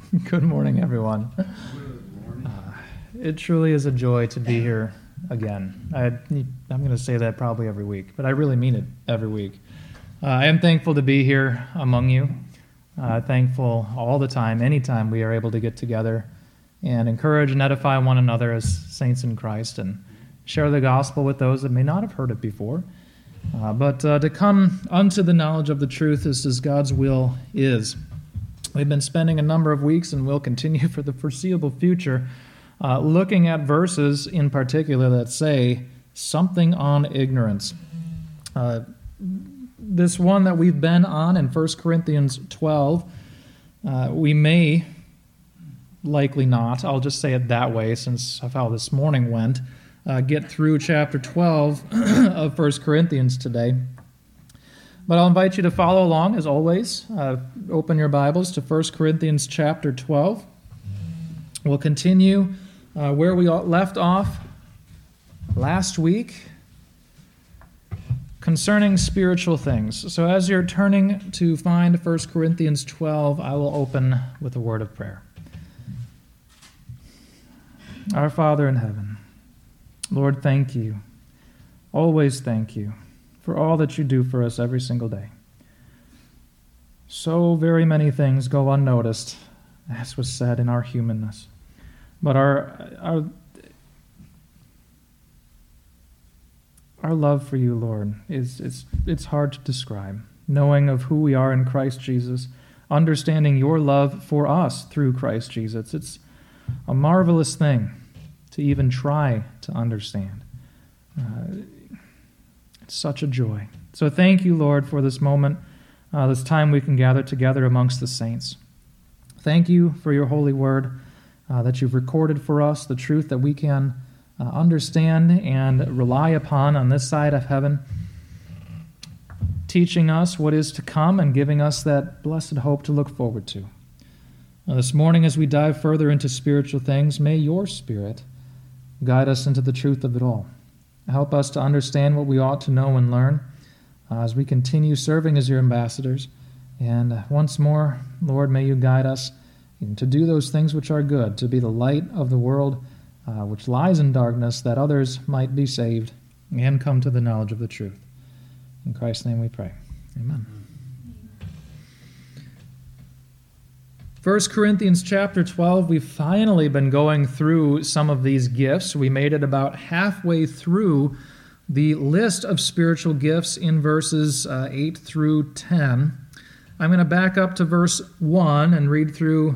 Good morning, everyone. It truly is a joy to be here again. I'm going to say that probably every week, but I really mean it every week. I am thankful to be here among you. Thankful all the time, anytime we are able to get together and encourage and edify one another as saints in Christ and share the gospel with those that may not have heard it before. But to come unto the knowledge of the truth as God's will is. We've been spending a number of weeks, and will continue for the foreseeable future, looking at verses in particular that say something on ignorance. This one that we've been on in 1 Corinthians 12, we may, likely not, I'll just say it that way since of how this morning went, get through chapter 12 of 1 Corinthians today. But I'll invite you to follow along, as always. Open your Bibles to 1 Corinthians chapter 12. We'll continue where we left off last week concerning spiritual things. So as you're turning to find 1 Corinthians 12, I will open with a word of prayer. Our Father in heaven, Lord, thank you. Always thank you for all that you do for us every single day. So very many things go unnoticed, as was said, in our humanness. But our love for you, Lord, it's hard to describe. Knowing of who we are in Christ Jesus, understanding your love for us through Christ Jesus, it's a marvelous thing to even try to understand. It's such a joy. So thank you, Lord, for this moment, this time we can gather together amongst the saints. Thank you for your holy word that you've recorded for us, the truth that we can understand and rely upon on this side of heaven, teaching us what is to come and giving us that blessed hope to look forward to. Now, this morning, as we dive further into spiritual things, may your Spirit guide us into the truth of it all. Help us to understand what we ought to know and learn as we continue serving as your ambassadors. And once more, Lord, may you guide us to do those things which are good, to be the light of the world which lies in darkness, that others might be saved and come to the knowledge of the truth. In Christ's name we pray. Amen. 1 Corinthians chapter 12, we've finally been going through some of these gifts. We made it about halfway through the list of spiritual gifts in verses 8 through 10. I'm going to back up to verse 1 and read through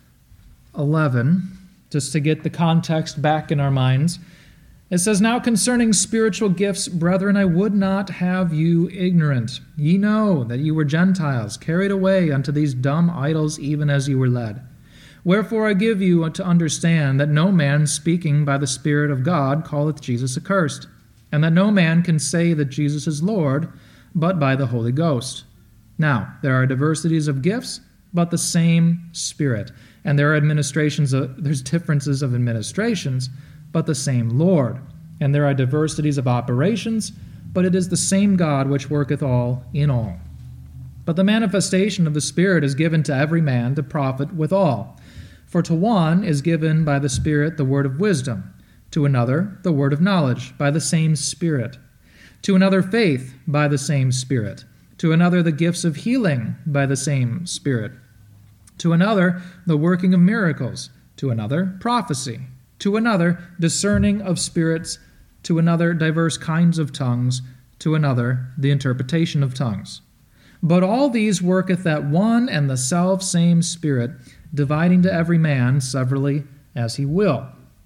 11, just to get the context back in our minds. It says, "Now concerning spiritual gifts, brethren, I would not have you ignorant. Ye know that ye were Gentiles, carried away unto these dumb idols, even as ye were led. Wherefore I give you to understand that no man speaking by the Spirit of God calleth Jesus accursed, and that no man can say that Jesus is Lord, but by the Holy Ghost. Now there are diversities of gifts, but the same Spirit. And there are there's differences of administrations, but the same Lord. And there are diversities of operations, but it is the same God which worketh all in all. But the manifestation of the Spirit is given to every man to profit withal. For to one is given by the Spirit the word of wisdom, to another the word of knowledge by the same Spirit, to another faith by the same Spirit, to another the gifts of healing by the same Spirit, to another the working of miracles, to another prophecy, to another discerning of spirits, to another diverse kinds of tongues, to another the interpretation of tongues. But all these worketh that one and the self-same Spirit, dividing to every man severally as he will."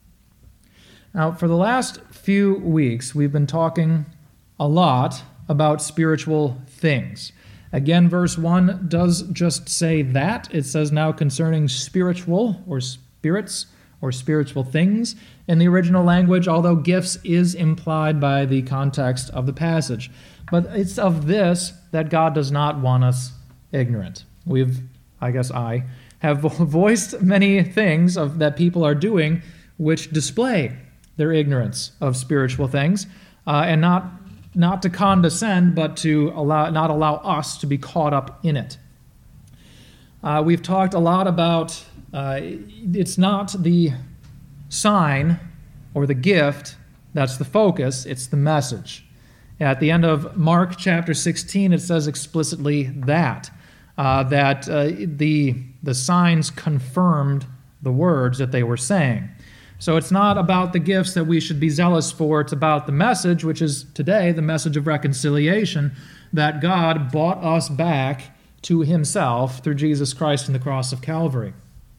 Now, for the last few weeks, we've been talking a lot about spiritual things. Again, verse 1 does just say that. It says, "Now concerning spiritual or spirits or spiritual things" in the original language, although gifts is implied by the context of the passage. But it's of this that God does not want us ignorant. I have voiced many things that people are doing which display their ignorance of spiritual things, and not to condescend, but to not allow us to be caught up in it. We've talked a lot about It's not the sign or the gift that's the focus, it's the message. At the end of Mark chapter 16, it says explicitly that the signs confirmed the words that they were saying. So it's not about the gifts that we should be zealous for, it's about the message, which is today the message of reconciliation, that God bought us back to himself through Jesus Christ and the cross of Calvary.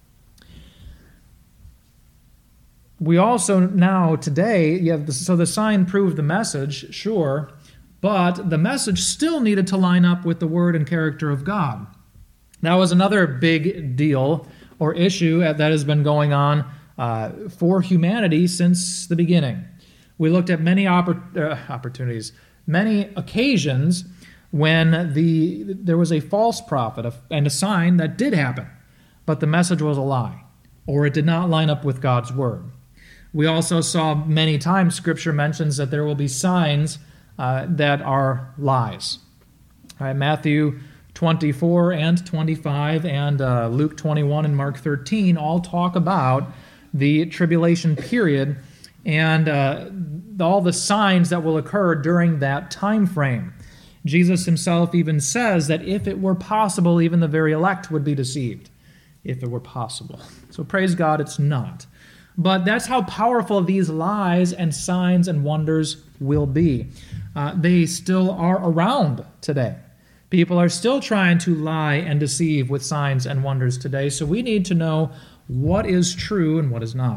We also now today, so the sign proved the message, sure, but the message still needed to line up with the word and character of God. That was another big deal or issue that has been going on for humanity since the beginning. We looked at many opportunities, many occasions when there was a false prophet and a sign that did happen, but the message was a lie, or it did not line up with God's word. We also saw many times Scripture mentions that there will be signs that are lies. All right, Matthew 24 and 25 and Luke 21 and Mark 13 all talk about the tribulation period and all the signs that will occur during that time frame. Jesus himself even says that if it were possible, even the very elect would be deceived, if it were possible. So praise God, it's not. But that's how powerful these lies and signs and wonders will be. They still are around today. People are still trying to lie and deceive with signs and wonders today, so we need to know what is true and what is not.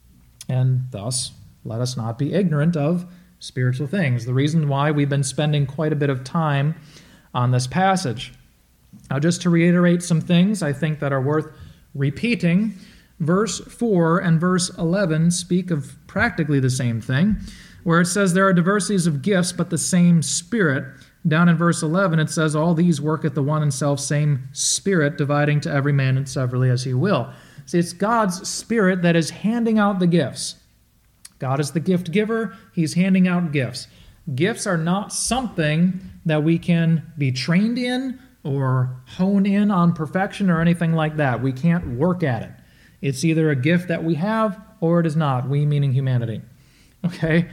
And thus, let us not be ignorant of spiritual things. The reason why we've been spending quite a bit of time on this passage. Now, just to reiterate some things I think that are worth repeating, verse 4 and verse 11 speak of practically the same thing, where it says there are diversities of gifts, but the same Spirit. Down in verse 11, it says, all these work at the one and self-same Spirit, dividing to every man and severally as he will. See, it's God's Spirit that is handing out the gifts. God is the gift giver. He's handing out gifts. Gifts are not something that we can be trained in or hone in on perfection or anything like that. We can't work at it. It's either a gift that we have or it is not, we meaning humanity. Okay?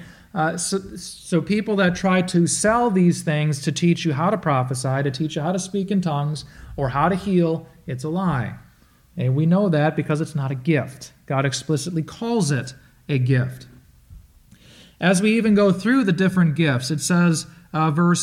So people that try to sell these things to teach you how to prophesy, to teach you how to speak in tongues, or how to heal, it's a lie. And we know that because it's not a gift. God explicitly calls it a gift. As we even go through the different gifts, it says, verse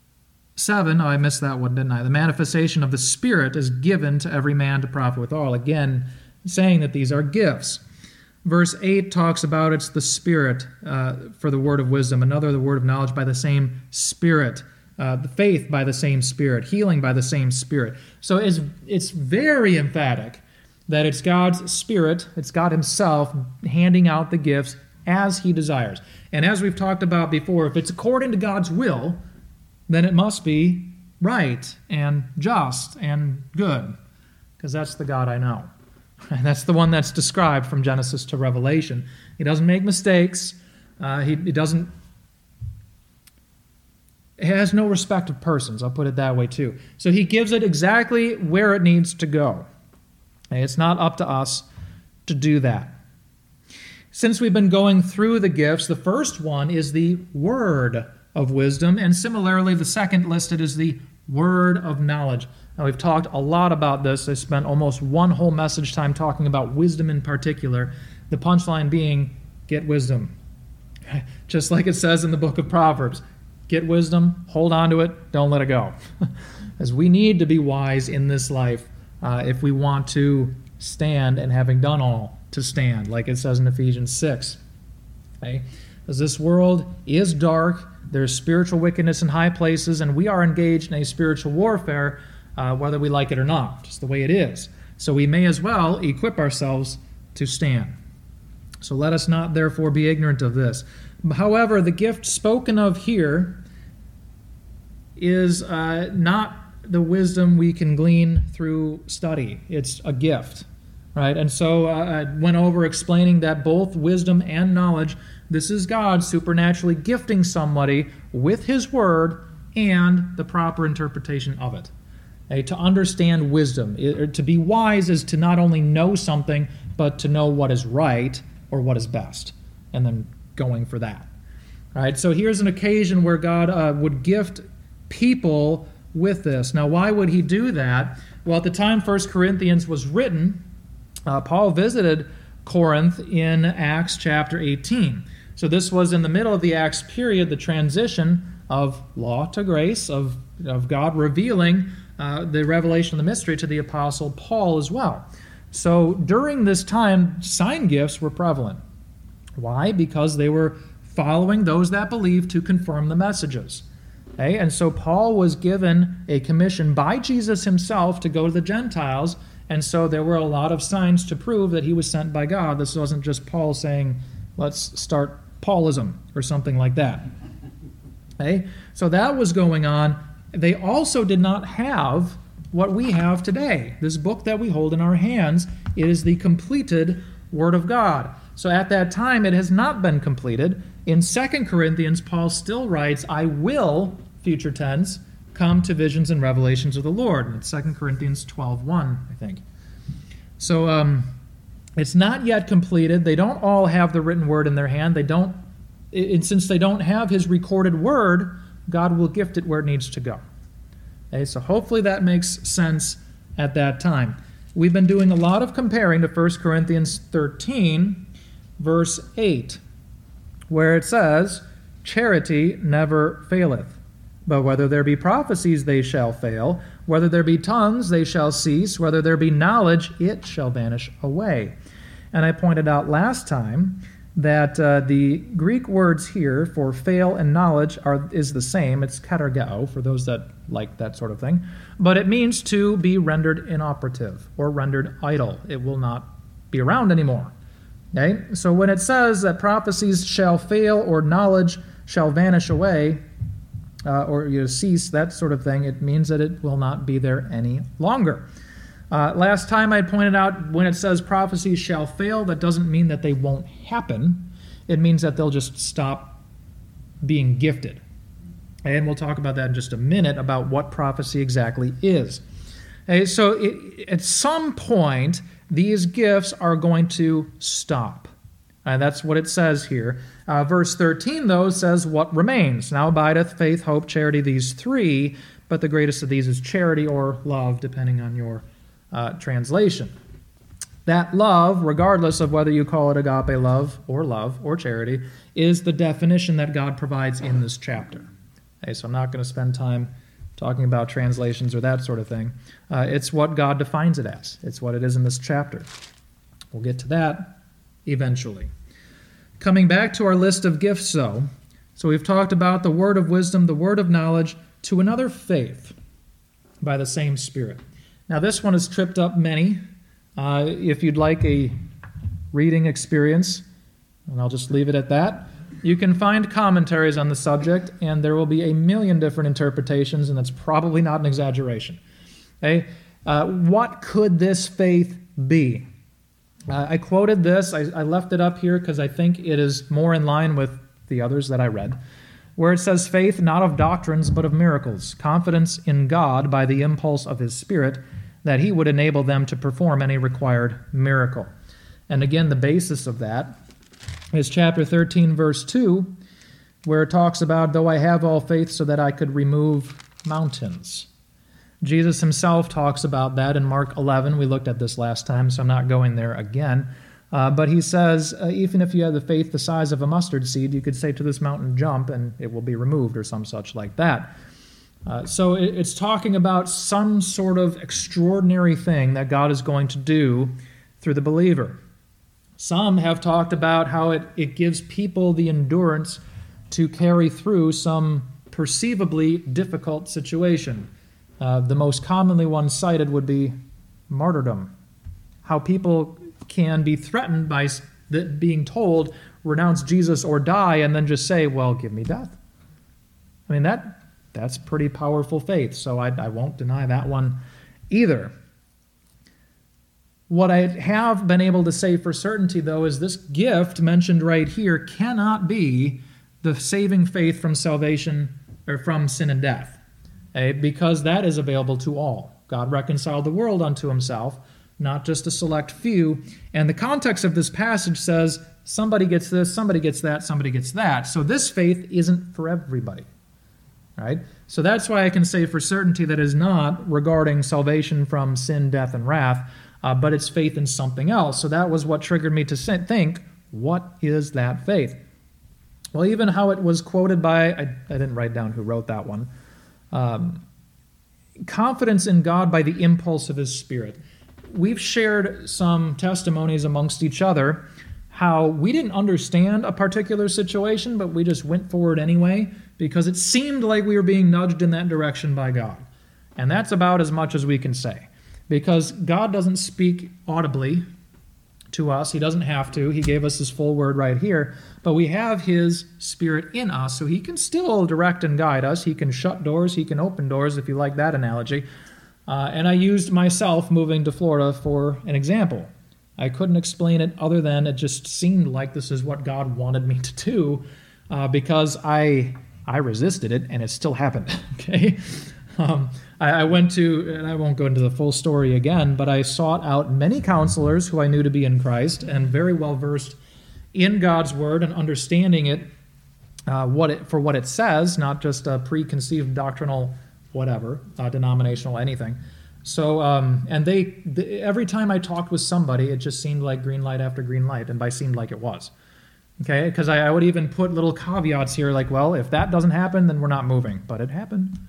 7, I missed that one, didn't I? The manifestation of the Spirit is given to every man to profit withal. Again, saying that these are gifts. Verse 8 talks about it's the Spirit for the word of wisdom, another the word of knowledge by the same Spirit, the faith by the same Spirit, healing by the same Spirit. So it's very emphatic that it's God's Spirit, it's God himself handing out the gifts as he desires. And as we've talked about before, if it's according to God's will, then it must be right and just and good, because that's the God I know. And that's the one that's described from Genesis to Revelation. He doesn't make mistakes. He has no respect of persons. I'll put it that way too. So he gives it exactly where it needs to go. And it's not up to us to do that. Since we've been going through the gifts, the first one is the word of wisdom, and similarly, the second listed is the word of knowledge. Now, we've talked a lot about this. I spent almost one whole message time talking about wisdom in particular, the punchline being, get wisdom. Just like it says in the book of Proverbs, get wisdom, hold on to it, don't let it go. As we need to be wise in this life if we want to stand, and having done all, to stand, like it says in Ephesians 6. Okay? As this world is dark, there's spiritual wickedness in high places, and we are engaged in a spiritual warfare, whether we like it or not, just the way it is. So we may as well equip ourselves to stand. So let us not therefore be ignorant of this. However, the gift spoken of here is not the wisdom we can glean through study. It's a gift, right? And so I went over explaining that both wisdom and knowledge, this is God supernaturally gifting somebody with his word and the proper interpretation of it. To understand wisdom. To be wise is to not only know something, but to know what is right or what is best, and then going for that. All right, so here's an occasion where God would gift people with this. Now, why would he do that? Well, at the time 1 Corinthians was written, Paul visited Corinth in Acts chapter 18. So this was in the middle of the Acts period, the transition of law to grace, of God revealing the revelation of the mystery to the Apostle Paul as well. So during this time, sign gifts were prevalent. Why? Because they were following those that believed to confirm the messages. Okay? And so Paul was given a commission by Jesus himself to go to the Gentiles, and so there were a lot of signs to prove that he was sent by God. This wasn't just Paul saying, let's start Paulism or something like that. Okay? So that was going on. They also did not have what we have today. This book that we hold in our hands, it is the completed Word of God. So at that time, it has not been completed. In 2 Corinthians, Paul still writes, I will, future tense, come to visions and revelations of the Lord. And it's 2 Corinthians 12:1, I think. So it's not yet completed. They don't all have the written Word in their hand. Since they don't have his recorded Word, God will gift it where it needs to go. Okay, so hopefully that makes sense at that time. We've been doing a lot of comparing to 1 Corinthians 13, verse 8, where it says, charity never faileth. But whether there be prophecies, they shall fail. Whether there be tongues, they shall cease. Whether there be knowledge, it shall vanish away. And I pointed out last time that the Greek words here for fail and knowledge is the same. It's katergeo, for those that like that sort of thing. But it means to be rendered inoperative or rendered idle. It will not be around anymore. Okay? So when it says that prophecies shall fail or knowledge shall vanish away, or cease, that sort of thing, it means that it will not be there any longer. Last time I pointed out when it says prophecies shall fail, that doesn't mean that they won't happen. It means that they'll just stop being gifted. And we'll talk about that in just a minute, about what prophecy exactly is. Okay, so at some point, these gifts are going to stop. And that's what it says here. Verse 13, though, says, what remains? Now abideth faith, hope, charity, these three, but the greatest of these is charity or love, depending on your translation. That love, regardless of whether you call it agape love or charity, is the definition that God provides in this chapter. Okay, so I'm not going to spend time talking about translations or that sort of thing. It's what God defines it as. It's what it is in this chapter. We'll get to that eventually. Coming back to our list of gifts, though, so we've talked about the word of wisdom, the word of knowledge, to another faith by the same Spirit. Now, this one has tripped up many. If you'd like a reading experience, and I'll just leave it at that, you can find commentaries on the subject, and there will be a million different interpretations, and that's probably not an exaggeration. Okay? What could this faith be? I quoted this. I left it up here because I think it is more in line with the others that I read, where it says, faith not of doctrines but of miracles, confidence in God by the impulse of His Spirit, that He would enable them to perform any required miracle. And again, the basis of that is chapter 13, verse 2, where it talks about, though I have all faith so that I could remove mountains. Jesus himself talks about that in Mark 11. We looked at this last time, so I'm not going there again. But he says, even if you have the faith the size of a mustard seed, you could say to this mountain, jump, and it will be removed, or some such like that. So it's talking about some sort of extraordinary thing that God is going to do through the believer. Some have talked about how it gives people the endurance to carry through some perceivably difficult situation. The most commonly one cited would be martyrdom. How people can be threatened by being told, renounce Jesus or die, and then just say, well, give me death. I mean, that's pretty powerful faith, so I won't deny that one either. What I have been able to say for certainty, though, is this gift mentioned right here cannot be the saving faith from salvation or from sin and death, because that is available to all. God reconciled the world unto himself, not just a select few. And the context of this passage says somebody gets this, somebody gets that, somebody gets that. So this faith isn't for everybody. Right? So that's why I can say for certainty that it is not regarding salvation from sin, death, and wrath, but it's faith in something else. So that was what triggered me to think, what is that faith? Well, even how it was quoted by, I didn't write down who wrote that one, confidence in God by the impulse of his Spirit. We've shared some testimonies amongst each other how we didn't understand a particular situation, but we just went forward anyway because it seemed like we were being nudged in that direction by God. And that's about as much as we can say, because God doesn't speak audibly to us. He doesn't have to. He gave us his full word right here, but we have his Spirit in us, so he can still direct and guide us. He can shut doors. He can open doors, if you like that analogy. And I used myself moving to Florida for an example. I couldn't explain it other than it just seemed like this is what God wanted me to do because I resisted it, and it still happened. Okay, I went to, and I won't go into the full story again, but I sought out many counselors who I knew to be in Christ and very well versed in God's Word and understanding it, for what it says, not just a preconceived doctrinal whatever, denominational anything. So, and every time I talked with somebody, it just seemed like green light after green light, and by seemed like it was. Okay, because I would even put little caveats here, like, well, if that doesn't happen, then we're not moving. But it happened.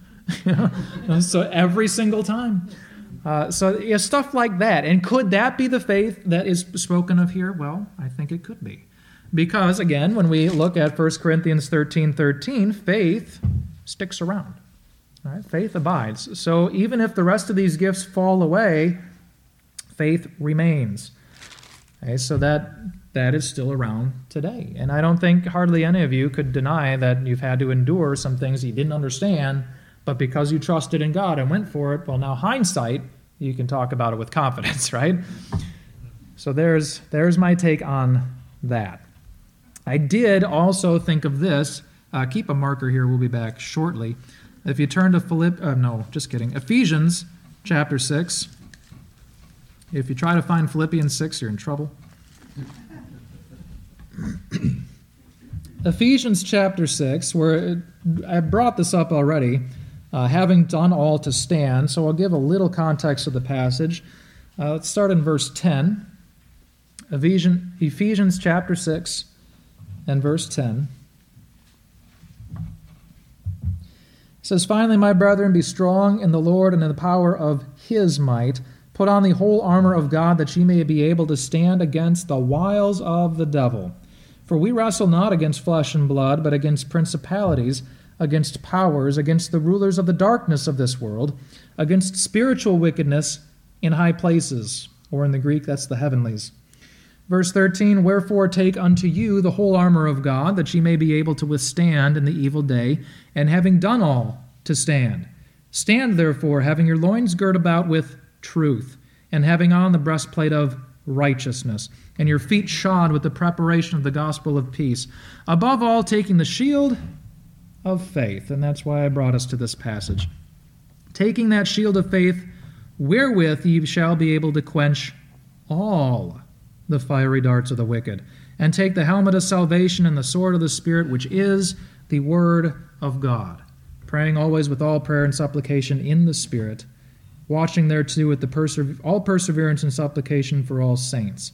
So every single time. So yeah, stuff like that. And could that be the faith that is spoken of here? Well, I think it could be. Because, again, when we look at 1 Corinthians 13:13, faith sticks around. All right? Faith abides. So even if the rest of these gifts fall away, faith remains. Okay, so that is still around today. And I don't think hardly any of you could deny that you've had to endure some things you didn't understand, but because you trusted in God and went for it, well, now hindsight, you can talk about it with confidence, right? So there's my take on that. I did also think of this. Keep a marker here. We'll be back shortly. If you turn to Ephesians chapter 6. If you try to find Philippians 6, you're in trouble. Ephesians chapter 6, where I brought this up already, having done all to stand. So I'll give a little context of the passage. Let's start in verse 10. Ephesians chapter 6 and verse 10. It says, "Finally, my brethren, be strong in the Lord and in the power of his might. Put on the whole armor of God, that ye may be able to stand against the wiles of the devil. For we wrestle not against flesh and blood, but against principalities, against powers, against the rulers of the darkness of this world, against spiritual wickedness in high places." Or in the Greek, that's the heavenlies. Verse 13, "Wherefore take unto you the whole armor of God, that ye may be able to withstand in the evil day, and having done all, to stand. Stand therefore, having your loins girt about with truth, and having on the breastplate of righteousness, and your feet shod with the preparation of the gospel of peace. Above all, taking the shield of faith." And that's why I brought us to this passage. "Taking that shield of faith, wherewith ye shall be able to quench all the fiery darts of the wicked, and take the helmet of salvation and the sword of the Spirit, which is the word of God, praying always with all prayer and supplication in the Spirit, watching thereto with all perseverance and supplication for all saints."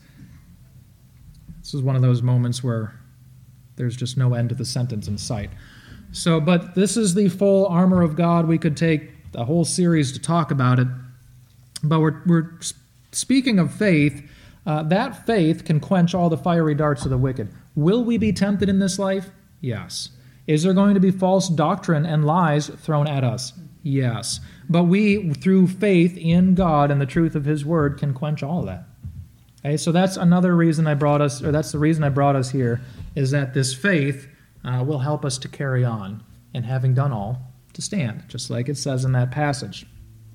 This is one of those moments where there's just no end to the sentence in sight. So, but this is the full armor of God. We could take a whole series to talk about it. But we're speaking of faith. That faith can quench all the fiery darts of the wicked. Will we be tempted in this life? Yes. Is there going to be false doctrine and lies thrown at us? Yes. But we, through faith in God and the truth of his word, can quench all of that. Okay, so that's another reason that's the reason I brought us here, is that this faith will help us to carry on, and having done all, to stand, just like it says in that passage.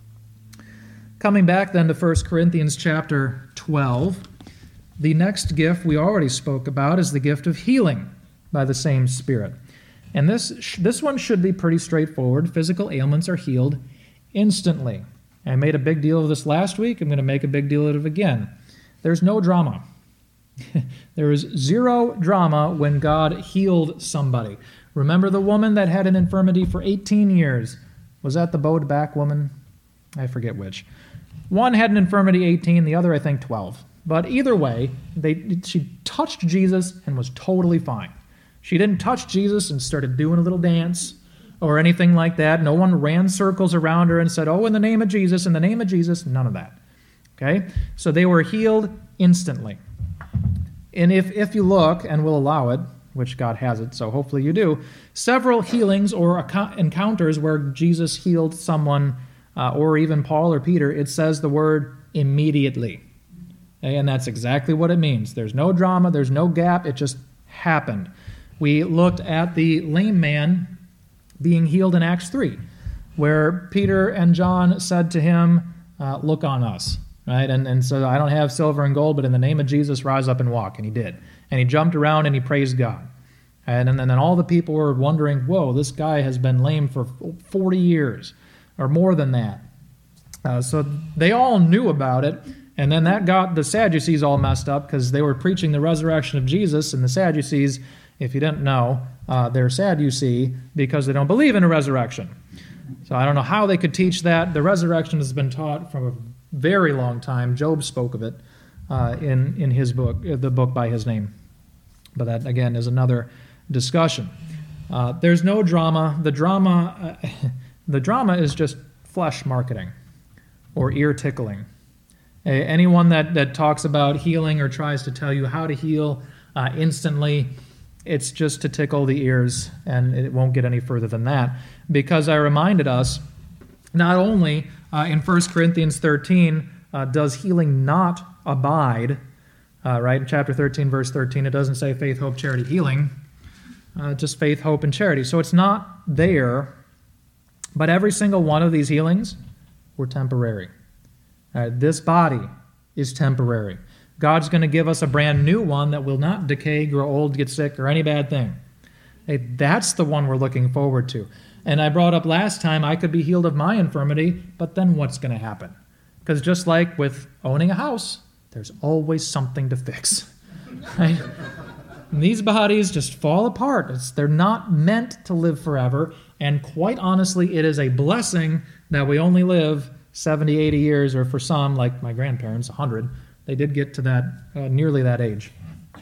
Coming back then to 1 Corinthians chapter 12, the next gift we already spoke about is the gift of healing by the same Spirit. And this one should be pretty straightforward. Physical ailments are healed instantly. I made a big deal of this last week. I'm going to make a big deal of it again. There's no drama. There was zero drama when God healed somebody. Remember the woman that had an infirmity for 18 years? Was that the bowed back woman? I forget which. One had an infirmity 18, the other I think 12. But either way, she touched Jesus and was totally fine. She didn't touch Jesus and started doing a little dance or anything like that. No one ran circles around her and said, "Oh, in the name of Jesus, in the name of Jesus." None of that. Okay? So they were healed instantly. And if you look, and we'll allow it, which God has it, so hopefully you do, several healings or encounters where Jesus healed someone, or even Paul or Peter, it says the word immediately. And that's exactly what it means. There's no drama, there's no gap, it just happened. We looked at the lame man being healed in Acts 3, where Peter and John said to him, "Look on us." Right? And so, "I don't have silver and gold, but in the name of Jesus, rise up and walk." And he did. And he jumped around and he praised God. And then all the people were wondering, whoa, this guy has been lame for 40 years or more than that. So they all knew about it. And then that got the Sadducees all messed up because they were preaching the resurrection of Jesus. And the Sadducees, if you didn't know, they're sad, you see, because they don't believe in a resurrection. So I don't know how they could teach that. The resurrection has been taught from a very long time. Job spoke of it in his book, the book by his name. But that, again, is another discussion. There's no drama. The drama is just flesh marketing or ear tickling. Anyone that talks about healing or tries to tell you how to heal instantly, it's just to tickle the ears, and it won't get any further than that. Because I reminded us, not only in 1 Corinthians 13 does healing not abide, right? In chapter 13, verse 13, it doesn't say faith, hope, charity, healing. Just faith, hope, and charity. So it's not there, but every single one of these healings were temporary. This body is temporary. God's going to give us a brand new one that will not decay, grow old, get sick, or any bad thing. That's the one we're looking forward to. And I brought up last time I could be healed of my infirmity, but then what's going to happen? Because just like with owning a house, there's always something to fix. Right? And these bodies just fall apart. They're not meant to live forever. And quite honestly, it is a blessing that we only live 70, 80 years, or for some, like my grandparents, 100. They did get to that nearly that age.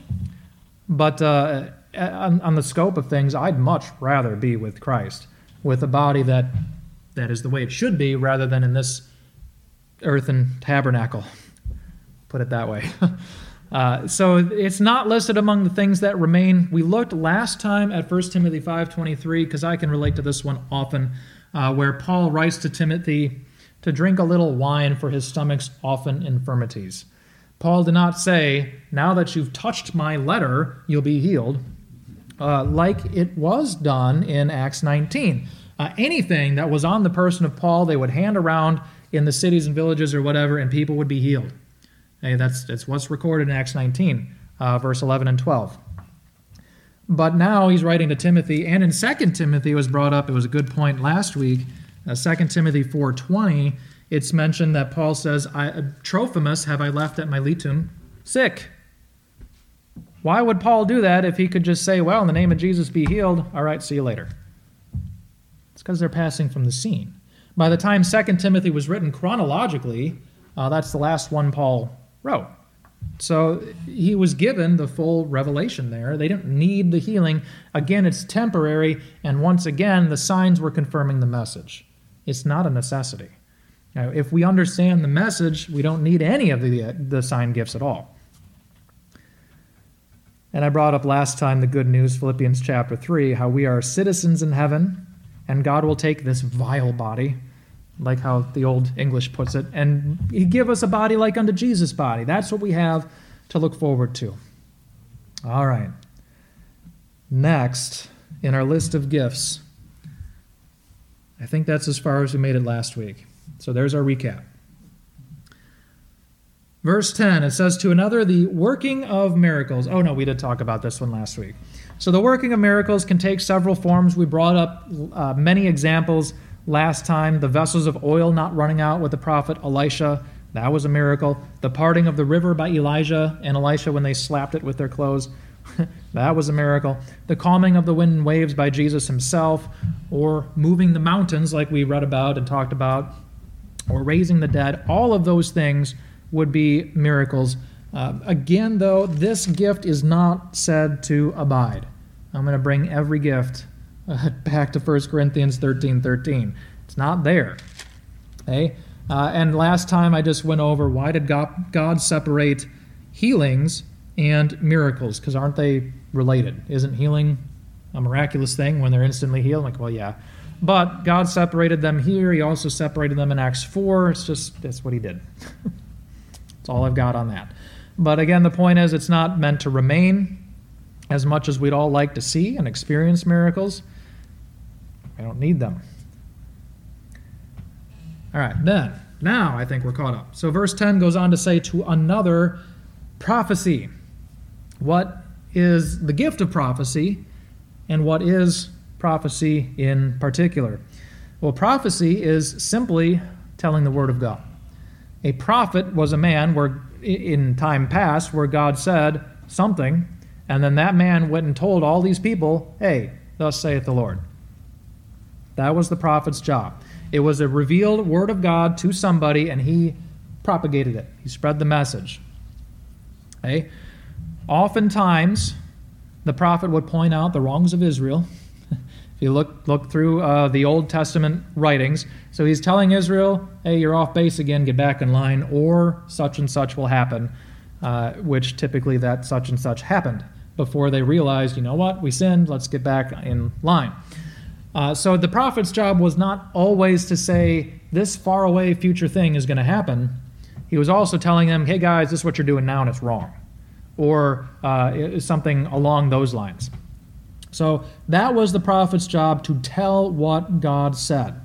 But on the scope of things, I'd much rather be with Christ, with a body that is the way it should be, rather than in this earthen tabernacle. Put it that way. So it's not listed among the things that remain. We looked last time at 1 Timothy 5:23, because I can relate to this one often, where Paul writes to Timothy to drink a little wine for his stomach's often infirmities. Paul did not say, now that you've touched my letter, you'll be healed, like it was done in Acts 19. Anything that was on the person of Paul, they would hand around in the cities and villages or whatever, and people would be healed. That's what's recorded in Acts 19, verse 11 and 12. But now he's writing to Timothy, and in 2 Timothy it was brought up, it was a good point last week, 2 Timothy 4:20, it's mentioned that Paul says, Trophimus have I left at Miletum sick. Why would Paul do that if he could just say, well, in the name of Jesus, be healed. All right, see you later. It's because they're passing from the scene. By the time 2 Timothy was written chronologically, that's the last one Paul wrote. So he was given the full revelation there. They didn't need the healing. Again, it's temporary, and once again, the signs were confirming the message. It's not a necessity. Now, if we understand the message, we don't need any of the sign gifts at all. And I brought up last time the good news, Philippians chapter 3, how we are citizens in heaven, and God will take this vile body, like how the old English puts it, and he give us a body like unto Jesus' body. That's what we have to look forward to. All right. Next, in our list of gifts, I think that's as far as we made it last week. So there's our recap. Verse 10, it says, to another, the working of miracles. Oh, no, we did talk about this one last week. So the working of miracles can take several forms. We brought up many examples Last time, the vessels of oil not running out with the prophet Elisha, that was a miracle. The parting of the river by Elijah and Elisha when they slapped it with their clothes, that was a miracle. The calming of the wind and waves by Jesus himself, or moving the mountains like we read about and talked about, or raising the dead, all of those things would be miracles. Again, though, this gift is not said to abide. I'm going to bring every gift back to 1 Corinthians 13:13. It's not there. Okay? And last time I just went over, why did God separate healings and miracles? Because aren't they related? Isn't healing a miraculous thing when they're instantly healed? Like, well, yeah. But God separated them here. He also separated them in Acts 4. That's what he did. That's all I've got on that. But again, the point is it's not meant to remain. As much as we'd all like to see and experience miracles, I don't need them. All right, then, now I think we're caught up. So verse 10 goes on to say, to another prophecy. What is the gift of prophecy, and what is prophecy in particular? Well, prophecy is simply telling the word of God. A prophet was a man where, in time past, where God said something, and then that man went and told all these people, hey, thus saith the Lord. That was the prophet's job. It was a revealed word of God to somebody, and he propagated it. He spread the message. Okay? Oftentimes, the prophet would point out the wrongs of Israel. If you look through the Old Testament writings, so he's telling Israel, hey, you're off base again, get back in line, or such and such will happen, which typically that such and such happened before they realized, you know what, we sinned, let's get back in line. So the prophet's job was not always to say, this faraway future thing is going to happen. He was also telling them, hey guys, this is what you're doing now and it's wrong. Or something along those lines. So that was the prophet's job, to tell what God said.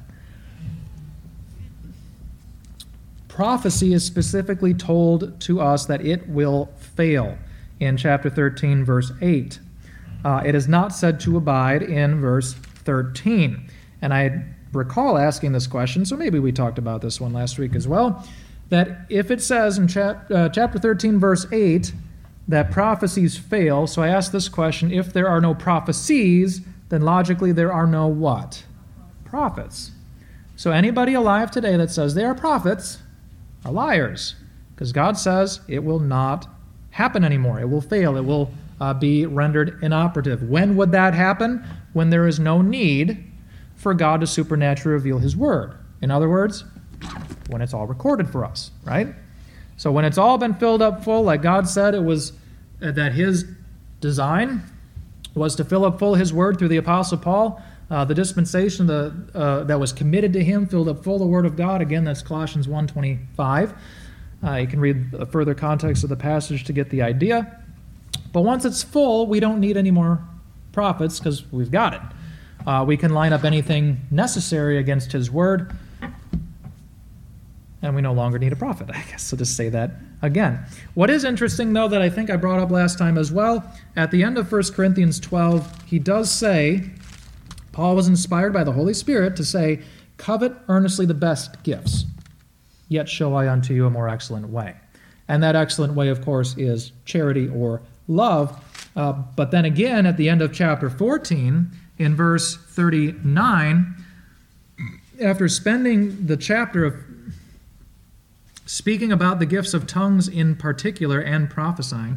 Prophecy is specifically told to us that it will fail in chapter 13, verse 8. It is not said to abide in verse 13. And I recall asking this question, so maybe we talked about this one last week as well, that if it says in chapter 13, verse 8, that prophecies fail, so I asked this question, if there are no prophecies, then logically there are no what? Prophets. So anybody alive today that says they are prophets are liars, because God says it will not happen anymore. It will fail. It will be rendered inoperative. When would that happen? When there is no need for God to supernaturally reveal his word. In other words, when it's all recorded for us, right? So when it's all been filled up full, like God said, it was that his design was to fill up full his word through the Apostle Paul. The dispensation that was committed to him filled up full the word of God. Again, that's Colossians 1:25. You can read the further context of the passage to get the idea. But once it's full, we don't need any more prophets because we've got it. We can line up anything necessary against his word, and we no longer need a prophet, I guess. So just say that again. What is interesting, though, that I think I brought up last time as well, at the end of 1 Corinthians 12, he does say, Paul was inspired by the Holy Spirit to say, covet earnestly the best gifts, yet show I unto you a more excellent way. And that excellent way, of course, is charity or love. But then again, at the end of chapter 14, in verse 39, after spending the chapter of speaking about the gifts of tongues in particular and prophesying,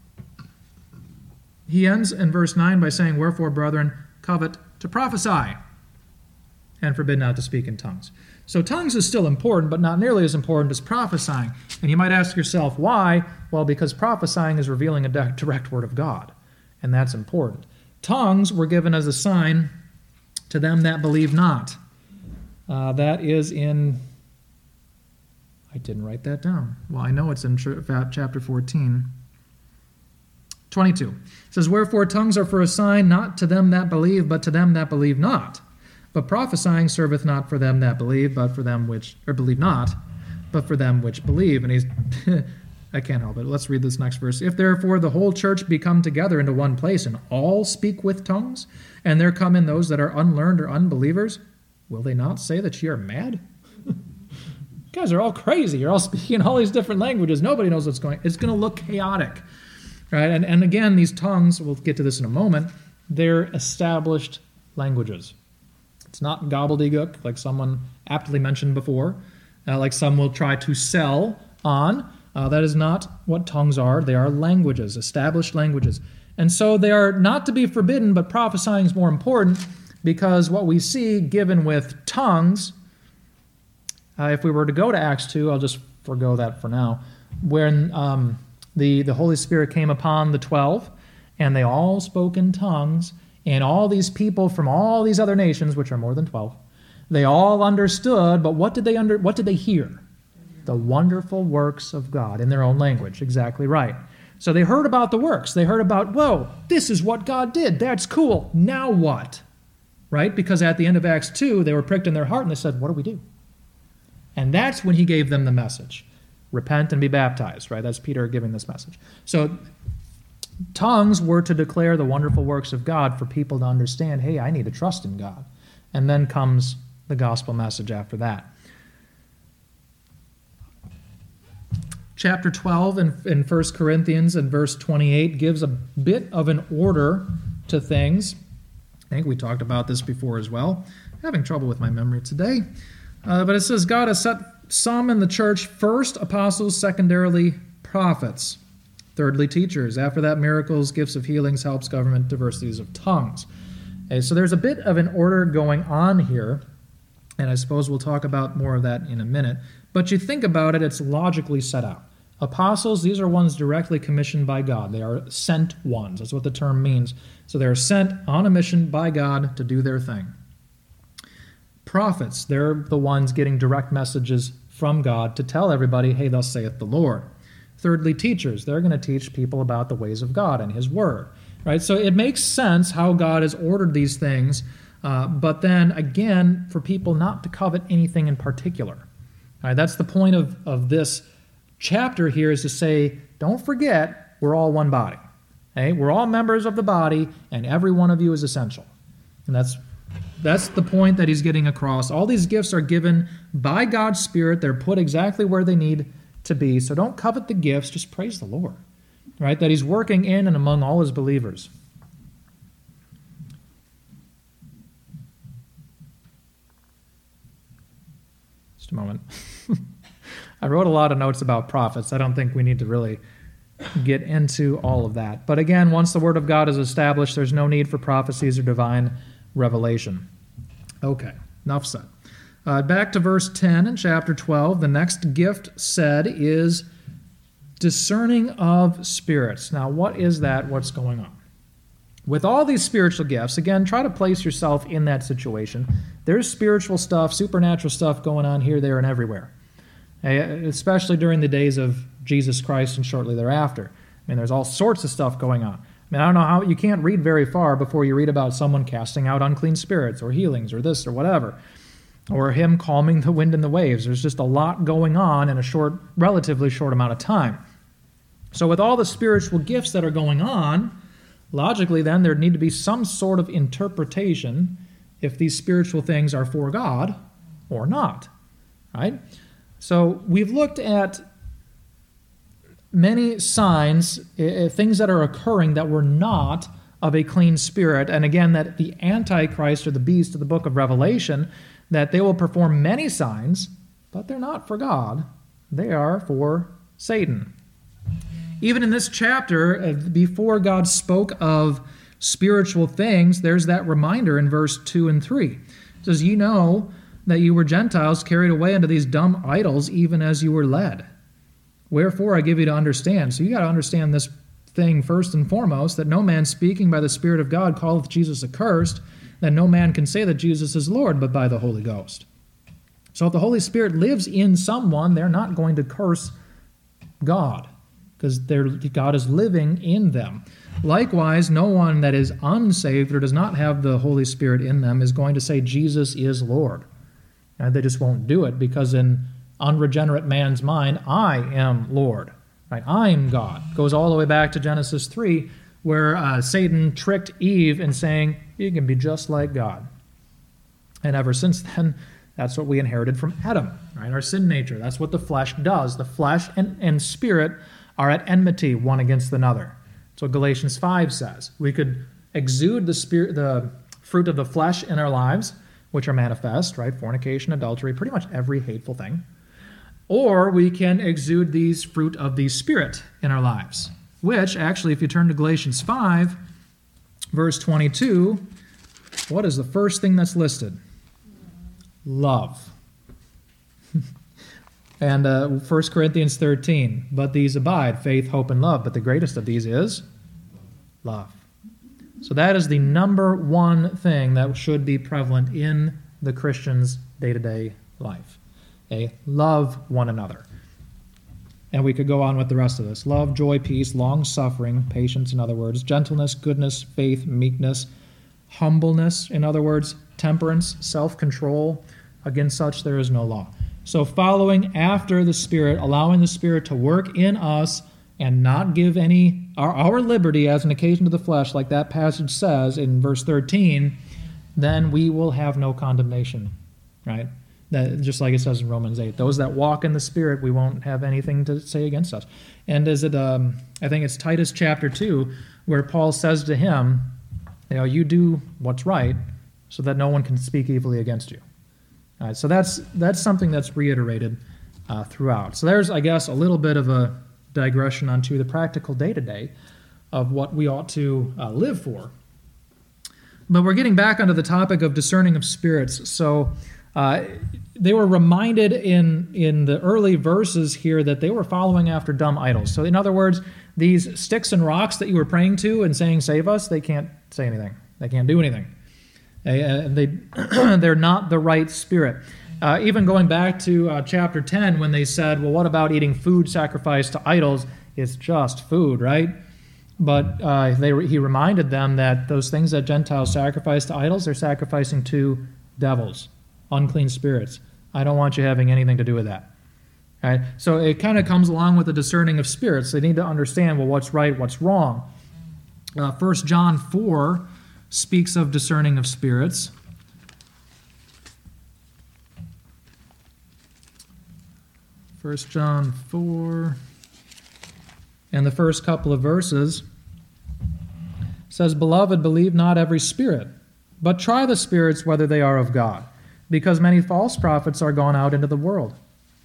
he ends in verse 9 by saying, wherefore, brethren, covet to prophesy, and forbid not to speak in tongues. So tongues is still important, but not nearly as important as prophesying. And you might ask yourself, why? Well, because prophesying is revealing a direct word of God, and that's important. Tongues were given as a sign to them that believe not. That is in... I didn't write that down. Well, I know it's in chapter 14. 22. It says, wherefore tongues are for a sign, not to them that believe, but to them that believe not. But prophesying serveth not for them that believe, but for them which, or believe not, but for them which believe. And he's, I can't help it. Let's read this next verse. If therefore the whole church be come together into one place, and all speak with tongues, and there come in those that are unlearned or unbelievers, will they not say that ye are mad? You guys are all crazy. You're all speaking all these different languages. Nobody knows what's going on. It's going to look chaotic. Right? And again, these tongues, we'll get to this in a moment, they're established languages. It's not gobbledygook, like someone aptly mentioned before, like some will try to sell on. That is not what tongues are. They are languages, established languages. And so they are not to be forbidden, but prophesying is more important, because what we see given with tongues, if we were to go to Acts 2, I'll just forgo that for now, when the Holy Spirit came upon the 12, and they all spoke in tongues, and all these people from all these other nations, which are more than 12, they all understood, but what did they hear? The wonderful works of God in their own language. Exactly right. So they heard about the works. They heard about, whoa, this is what God did. That's cool. Now what? Right? Because at the end of Acts 2, they were pricked in their heart and they said, what do we do? And that's when he gave them the message. Repent and be baptized, right? That's Peter giving this message. So tongues were to declare the wonderful works of God for people to understand, hey, I need to trust in God. And then comes the gospel message after that. Chapter 12 in 1 Corinthians and verse 28 gives a bit of an order to things. I think we talked about this before as well. I'm having trouble with my memory today. But it says, God has set some in the church, first apostles, secondarily prophets, thirdly teachers, after that miracles, gifts of healings, helps, government, diversities of tongues. Okay, so there's a bit of an order going on here, and I suppose we'll talk about more of that in a minute. But you think about it, it's logically set out. Apostles, these are ones directly commissioned by God. They are sent ones. That's what the term means. So they're sent on a mission by God to do their thing. Prophets, they're the ones getting direct messages from God to tell everybody, hey, thus saith the Lord. Thirdly, teachers, they're going to teach people about the ways of God and his word. Right? So it makes sense how God has ordered these things, but then again, for people not to covet anything in particular. All right, that's the point of this chapter here, is to say, don't forget, we're all one body. Okay? We're all members of the body, and every one of you is essential. And that's the point that he's getting across. All these gifts are given by God's Spirit. They're put exactly where they need to be. So don't covet the gifts, just praise the Lord. Right? That he's working in and among all his believers. Just a moment. I wrote a lot of notes about prophets. I don't think we need to really get into all of that. But again, once the word of God is established, there's no need for prophecies or divine revelation. Okay, enough said. Back to verse 10 in chapter 12. The next gift said is discerning of spirits. Now, what is that? What's going on? With all these spiritual gifts, again, try to place yourself in that situation. There's spiritual stuff, supernatural stuff going on here, there, and everywhere. Especially during the days of Jesus Christ and shortly thereafter. I mean, there's all sorts of stuff going on. I mean, I don't know how, you can't read very far before you read about someone casting out unclean spirits or healings or this or whatever, or him calming the wind and the waves. There's just a lot going on in a relatively short amount of time. So with all the spiritual gifts that are going on, logically then there'd need to be some sort of interpretation if these spiritual things are for God or not, right? So we've looked at many signs, things that are occurring that were not of a clean spirit. And again, that the Antichrist or the beast of the book of Revelation, that they will perform many signs, but they're not for God. They are for Satan. Even in this chapter, before God spoke of spiritual things, there's that reminder in verse 2 and 3. It says, "Ye know that you were Gentiles carried away unto these dumb idols, even as you were led. Wherefore I give you to understand." So you got to understand this thing first and foremost, that no man speaking by the Spirit of God calleth Jesus accursed, that no man can say that Jesus is Lord but by the Holy Ghost. So if the Holy Spirit lives in someone, they're not going to curse God, because God is living in them. Likewise, no one that is unsaved or does not have the Holy Spirit in them is going to say Jesus is Lord. And they just won't do it, because in unregenerate man's mind, I am Lord. Right? I'm God. Goes all the way back to Genesis 3, where Satan tricked Eve in saying, you can be just like God. And ever since then, that's what we inherited from Adam, right? Our sin nature. That's what the flesh does. The flesh and spirit are at enmity one against another. That's what Galatians 5 says. We could exude the fruit of the flesh in our lives, which are manifest, right? Fornication, adultery, pretty much every hateful thing. Or we can exude these fruit of the Spirit in our lives, which actually, if you turn to Galatians 5, verse 22, what is the first thing that's listed? Love. And 1 Corinthians 13, but these abide, faith, hope, and love. But the greatest of these is love. So that is the number one thing that should be prevalent in the Christian's day-to-day life. Love one another. And we could go on with the rest of this. Love, joy, peace, long-suffering, patience, in other words, gentleness, goodness, faith, meekness, humbleness, in other words, temperance, self-control. Against such there is no law. So following after the Spirit, allowing the Spirit to work in us and not give our liberty as an occasion to the flesh, like that passage says in verse 13, then we will have no condemnation, right? That, just like it says in Romans 8, those that walk in the Spirit, we won't have anything to say against us. And is it, I think it's Titus chapter 2, where Paul says to him, you do what's right so that no one can speak evilly against you. All right, so that's something that's reiterated throughout. So there's, I guess, a little bit of a digression onto the practical day-to-day of what we ought to live for. But we're getting back onto the topic of discerning of spirits. So they were reminded in the early verses here that they were following after dumb idols. So in other words, these sticks and rocks that you were praying to and saying, save us, they can't say anything. They can't do anything. They're not the right spirit. Even going back to chapter 10, when they said, well, what about eating food sacrificed to idols? It's just food, right? But he reminded them that those things that Gentiles sacrifice to idols, they're sacrificing to devils, unclean spirits. I don't want you having anything to do with that. All right? So it kind of comes along with the discerning of spirits. They need to understand, well, what's right, what's wrong. 1 John 4 speaks of discerning of spirits. First John 4, and the first couple of verses says, Beloved, believe not every spirit, but try the spirits whether they are of God, because many false prophets are gone out into the world.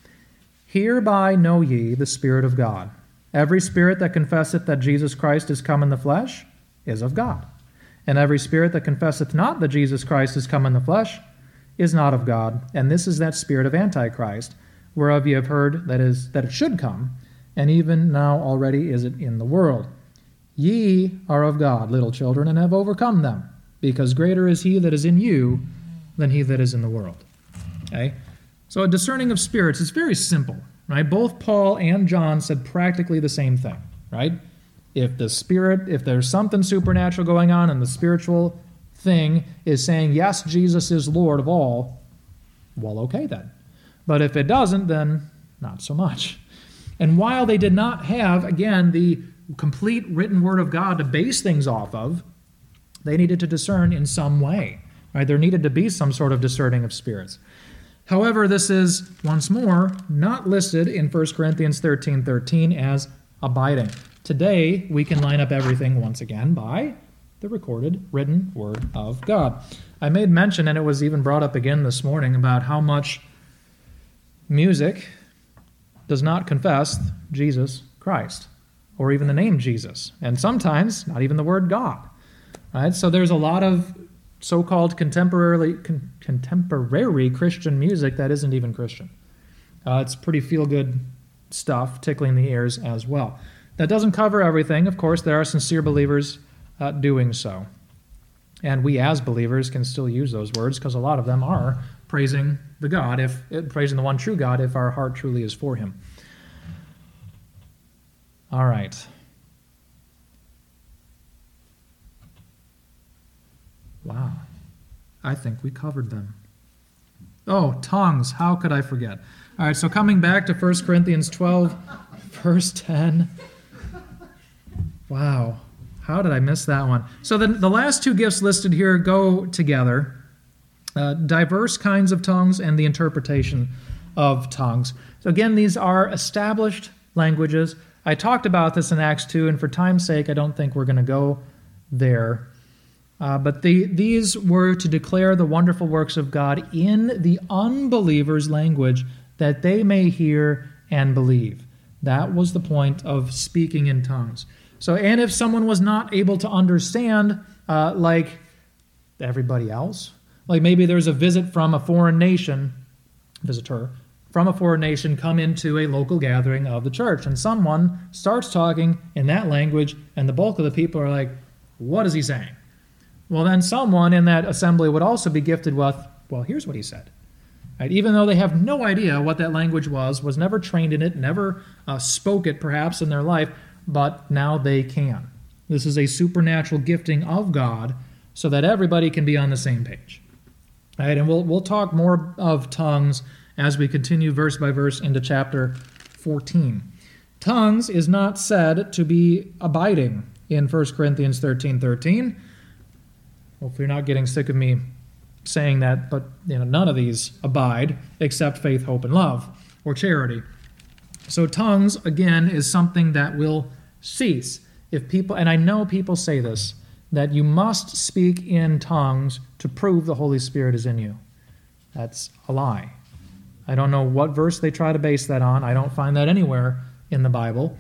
Hereby know ye the Spirit of God. Every spirit that confesseth that Jesus Christ is come in the flesh is of God. And every spirit that confesseth not that Jesus Christ is come in the flesh is not of God. And this is that spirit of Antichrist, whereof ye have heard that it should come, and even now already is it in the world. Ye are of God, little children, and have overcome them, because greater is he that is in you than he that is in the world. Okay? So a discerning of spirits is very simple, right? Both Paul and John said practically the same thing, right? If there's something supernatural going on and the spiritual thing is saying, yes, Jesus is Lord of all, well, okay then. But if it doesn't, then not so much. And while they did not have, again, the complete written word of God to base things off of, they needed to discern in some way. Right? There needed to be some sort of discerning of spirits. However, this is, once more, not listed in 1 Corinthians 13:13 as abiding. Today, we can line up everything once again by the recorded, written Word of God. I made mention, and it was even brought up again this morning, about how much music does not confess Jesus Christ, or even the name Jesus, and sometimes not even the word God. Right? So there's a lot of so-called contemporary Christian music that isn't even Christian. It's pretty feel-good stuff, tickling the ears as well. That doesn't cover everything. Of course, there are sincere believers doing so. And we as believers can still use those words because a lot of them are praising praising the one true God if our heart truly is for him. All right. Wow. I think we covered them. Oh, tongues. How could I forget? All right, so coming back to 1 Corinthians 12, verse 10. Wow. How did I miss that one? So the last two gifts listed here go together. diverse kinds of tongues and the interpretation of tongues. So again, these are established languages. I talked about this in Acts 2, and for time's sake, I don't think we're going to go there. But these were to declare the wonderful works of God in the unbelievers' language, that they may hear and believe. That was the point of speaking in tongues. So, and if someone was not able to understand, like everybody else, like maybe there's a visit from a foreign nation, visitor from a foreign nation come into a local gathering of the church, and someone starts talking in that language, and the bulk of the people are like, what is he saying? Well, then someone in that assembly would also be gifted with, well, here's what he said. Right? Even though they have no idea what that language was never trained in it, never spoke it perhaps in their life, but now they can. This is a supernatural gifting of God so that everybody can be on the same page. Right? And we'll talk more of tongues as we continue verse by verse into chapter 14. Tongues is not said to be abiding in 1 Corinthians 13:13. Hopefully you're not getting sick of me saying that, but none of these abide except faith, hope, and love, or charity. So tongues, again, is something that will cease. If people, and I know people say this, that you must speak in tongues to prove the Holy Spirit is in you. That's a lie. I don't know what verse they try to base that on. I don't find that anywhere in the Bible.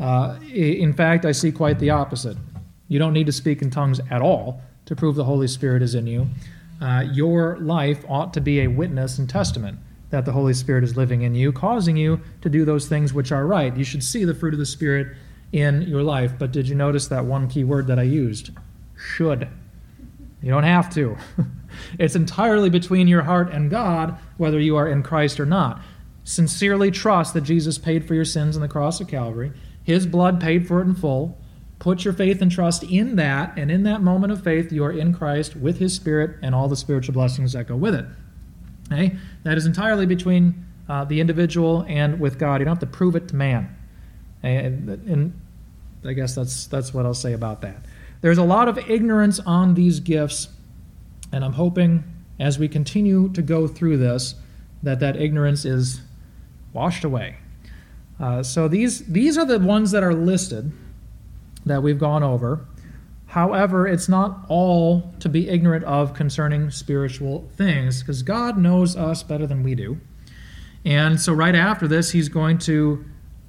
In fact, I see quite the opposite. You don't need to speak in tongues at all to prove the Holy Spirit is in you. Your life ought to be a witness and testament that the Holy Spirit is living in you, causing you to do those things which are right. You should see the fruit of the Spirit in your life. But did you notice that one key word that I used? Should. You don't have to. It's entirely between your heart and God whether you are in Christ or not. Sincerely trust that Jesus paid for your sins on the cross of Calvary. His blood paid for it in full. Put your faith and trust in that, and in that moment of faith, you are in Christ with His Spirit and all the spiritual blessings that go with it. Okay? That is entirely between the individual and with God. You don't have to prove it to man. And I guess that's what I'll say about that. There's a lot of ignorance on these gifts, and I'm hoping as we continue to go through this that ignorance is washed away. So these are the ones that are listed that we've gone over. However, it's not all to be ignorant of concerning spiritual things, because God knows us better than we do. And so right after this, He's going to,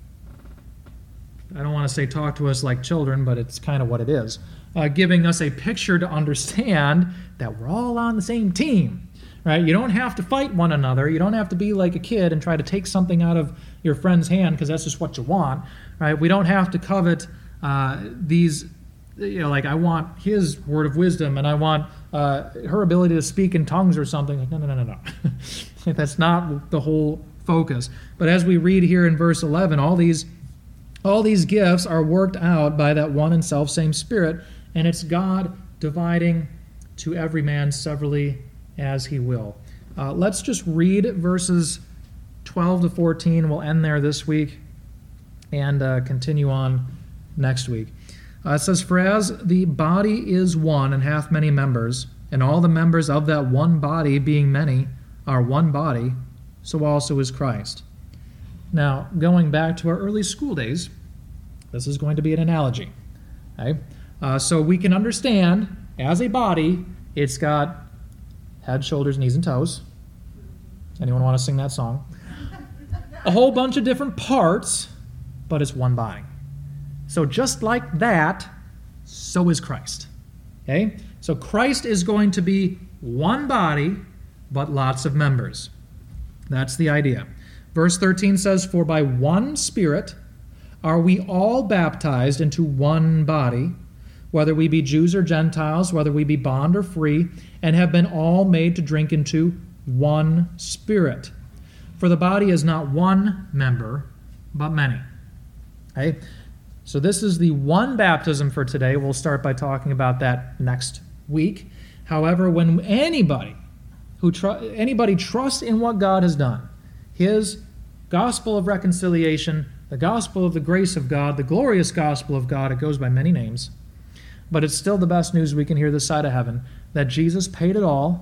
I don't want to say talk to us like children, but it's kind of what it is, giving us a picture to understand that we're all on the same team. Right? You don't have to fight one another. You don't have to be like a kid and try to take something out of your friend's hand because that's just what you want. Right? We don't have to covet these, like I want his word of wisdom and I want her ability to speak in tongues or something. Like, no. That's not the whole focus. But as we read here in verse 11, all these gifts are worked out by that one and self-same Spirit, and it's God dividing to every man severally as He will. Let's just read verses 12 to 14. We'll end there this week and continue on next week. It says, "For as the body is one and hath many members, and all the members of that one body, being many, are one body, so also is Christ." Now, going back to our early school days, this is going to be an analogy. Okay? So we can understand, as a body, it's got head, shoulders, knees, and toes. Anyone want to sing that song? A whole bunch of different parts, but it's one body. So just like that, so is Christ. Okay? So Christ is going to be one body, but lots of members. That's the idea. Verse 13 says, "For by one Spirit are we all baptized into one body, whether we be Jews or Gentiles, whether we be bond or free, and have been all made to drink into one Spirit. For the body is not one member, but many." Okay? So this is the one baptism for today. We'll start by talking about that next week. However, when anybody trusts in what God has done, His gospel of reconciliation, the gospel of the grace of God, the glorious gospel of God, it goes by many names, but it's still the best news we can hear this side of heaven, that Jesus paid it all,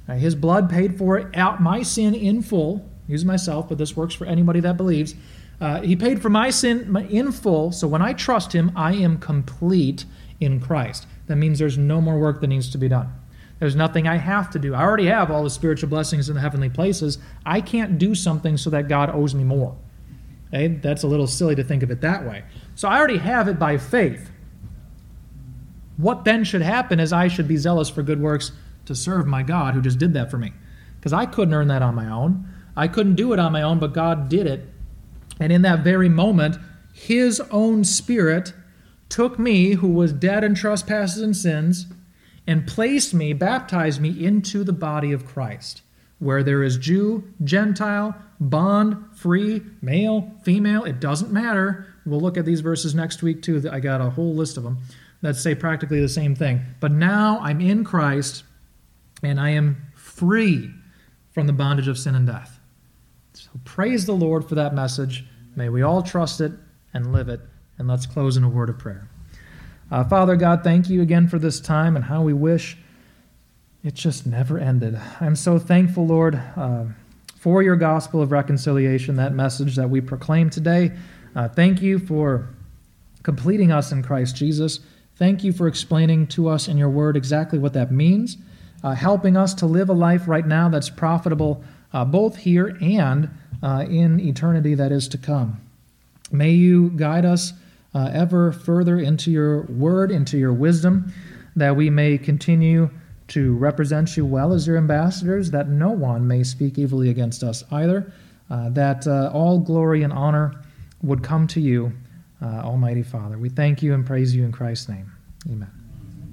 His blood paid for my sin in full. Use myself, but this works for anybody that believes. He paid for my sin in full, so when I trust him, I am complete in Christ. That means there's no more work that needs to be done. There's nothing I have to do. I already have all the spiritual blessings in the heavenly places. I can't do something so that God owes me more. Okay? That's a little silly to think of it that way. So I already have it by faith. What then should happen is I should be zealous for good works to serve my God who just did that for me. Because I couldn't earn that on my own. I couldn't do it on my own, but God did it. And in that very moment, his own Spirit took me, who was dead in trespasses and sins, and placed me, baptized me into the body of Christ, where there is Jew, Gentile, bond, free, male, female, it doesn't matter. We'll look at these verses next week too. I got a whole list of them that say practically the same thing. But now I'm in Christ, and I am free from the bondage of sin and death. So praise the Lord for that message. May we all trust it and live it. And let's close in a word of prayer. Father God, thank you again for this time and how we wish it just never ended. I'm so thankful, Lord, for your gospel of reconciliation, that message that we proclaim today. Thank you for completing us in Christ Jesus. Thank you for explaining to us in your word exactly what that means, helping us to live a life right now that's profitable both here and in eternity that is to come. May you guide us ever further into your word, into your wisdom, that we may continue to represent you well as your ambassadors, that no one may speak evilly against us either, that all glory and honor would come to you, Almighty Father. We thank you and praise you in Christ's name. Amen.